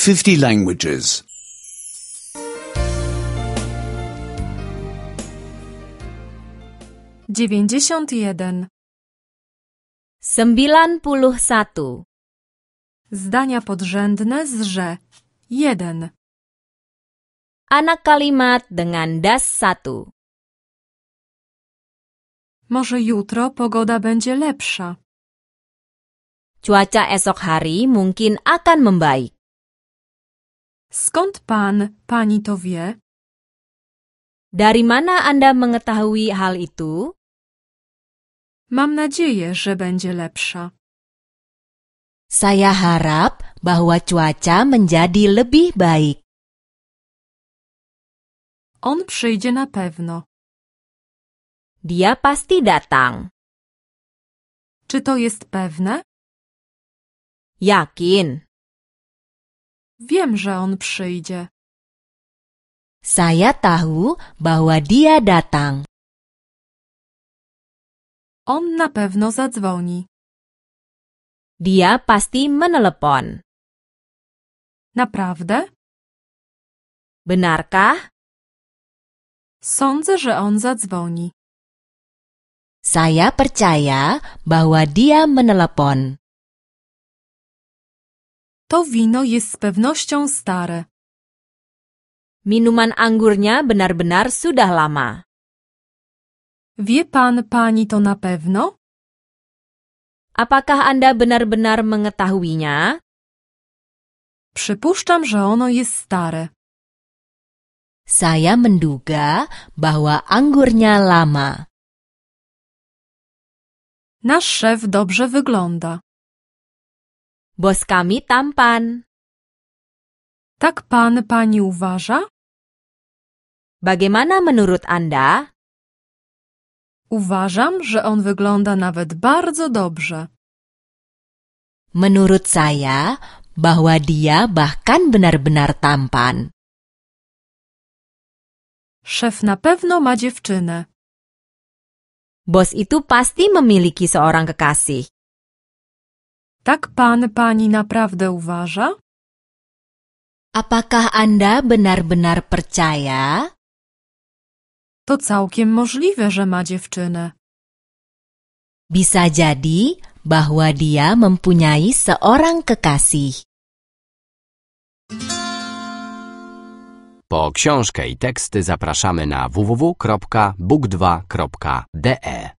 50 languages. 91. 91. Zdania podrzędne z że. 1. Anak kalimat dengan das 1. Może jutro pogoda będzie lepsza. Cuaca esok hari mungkin akan membaik. Skąd pani to wie? Dari mana Anda mengetahui hal itu? Mam nadzieję, że będzie lepsza. Saya harap bahwa cuaca menjadi lebih baik. On przyjdzie na pewno. Dia pasti datang. Czy to jest pewne? Yakin. Wiem, że on przyjdzie. Saya tahu bahwa dia datang. On na pewno zadzwoni. Dia pasti menelepon. Naprawdę? Benarkah? Sądzę, że on zadzwoni. Saya percaya bahwa dia menelepon. To wino jest z pewnością stare. Minuman anggurnya benar-benar sudah lama. Wie pani to na pewno? Apakah Anda benar-benar mengetahuinya? Przypuszczam, że ono jest stare. Saya menduga bahwa anggurnya lama. Nasz szef dobrze wygląda. Bos kami tampan. Tak pani uważa? Bagaimana menurut Anda? Uważam, że on wygląda nawet bardzo dobrze. Menurut saya, bahwa dia bahkan benar-benar tampan. Szef na pewno ma dziewczynę. Bos itu pasti memiliki seorang kekasih. Tak pani naprawdę uważa? Apakah Anda benar-benar percaya? To całkiem możliwe, że ma dziewczynę. Bisa jadi bahwa dia mempunyai seorang kekasih. Po książkę i teksty zapraszamy na www.book2.de.